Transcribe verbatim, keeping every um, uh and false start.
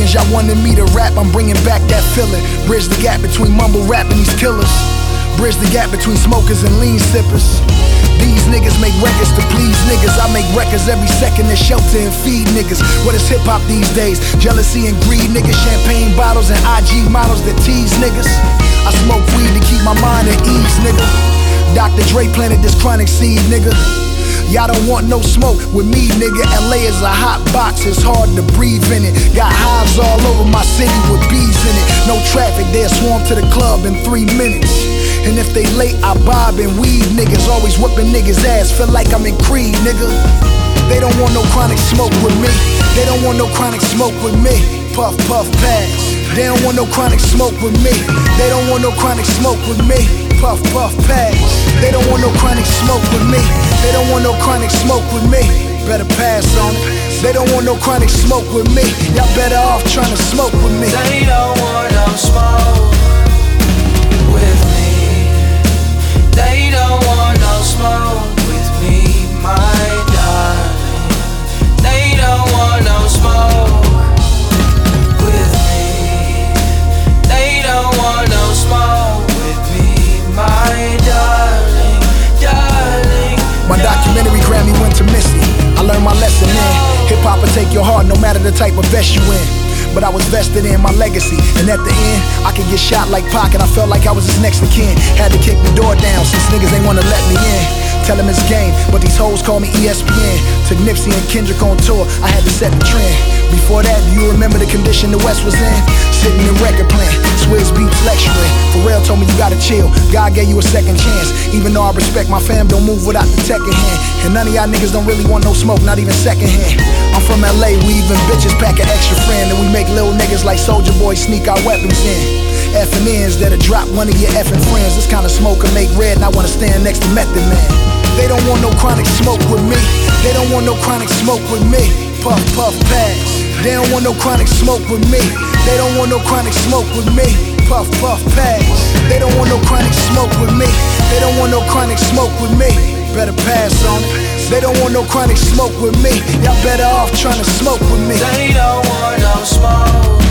niggas, y'all wanted me to rap, I'm bringing back that feeling. Bridge the gap between mumble rap and these killers. Bridge the gap between smokers and lean sippers. These niggas make records to please niggas. I make records every second to shelter and feed niggas. What is hip hop these days? Jealousy and greed, niggas. Champagne bottles and I G models that tease niggas. I smoke weed to keep my mind at ease, nigga. Doctor Dre planted this chronic seed, nigga. Y'all don't want no smoke with me, nigga. L A is a hot box, it's hard to breathe in it. Got hives all over my city with bees in it. No traffic, they'll swarm to the club in three minutes. And if they late, I bob and weed, niggas. Always whooping niggas' ass, feel like I'm in Creed, nigga. They don't want no chronic smoke with me. They don't want no chronic smoke with me. Puff, puff, pass. They don't want no chronic smoke with me. They don't want no chronic smoke with me. Puff, puff, pass. They don't want no chronic smoke with me. They don't want no chronic smoke with me. Better pass on it. They don't want no chronic smoke with me. Y'all better off trying to smoke with me. They don't want no smoke with me. They don't want no smoke with me, my darling. They don't want no smoke with me. They don't want no smoke with me, my darling, darling. My documentary Grammy went to Missy. I learned my lesson in. Hip hop will take your heart no matter the type of vest you in. But I was vested in my legacy, and at the end, I could get shot like Pac, and I felt like I was his next of kin. Had to kick the door down since niggas ain't wanna let me in. Tell him it's game, but these hoes call me E S P N. Took Nipsey and Kendrick on tour, I had to set the trend. Before that, do you remember the condition the West was in? Sitting in record plant, Swizz Beatz lecturing. Pharrell told me you gotta chill, God gave you a second chance. Even though I respect my fam, don't move without the tech in hand. And none of y'all niggas don't really want no smoke, not even second hand. I'm from L A, we even bitches pack an extra friend. And we make little niggas like Soulja Boy sneak our weapons in. Effing ends that'll drop one of your effing friends. This kind of smoke can make red, and I wanna stand next to Method Man. They don't want no chronic smoke with me. They don't want no chronic smoke with me. Puff, puff, pass. They don't want no chronic smoke with me. They don't want no chronic smoke with me. Puff, puff, pass. They don't want no chronic smoke with me. They don't want no chronic smoke with me. Better pass on it. They don't want no chronic smoke with me. Y'all better off trying to smoke with me. They don't want no smoke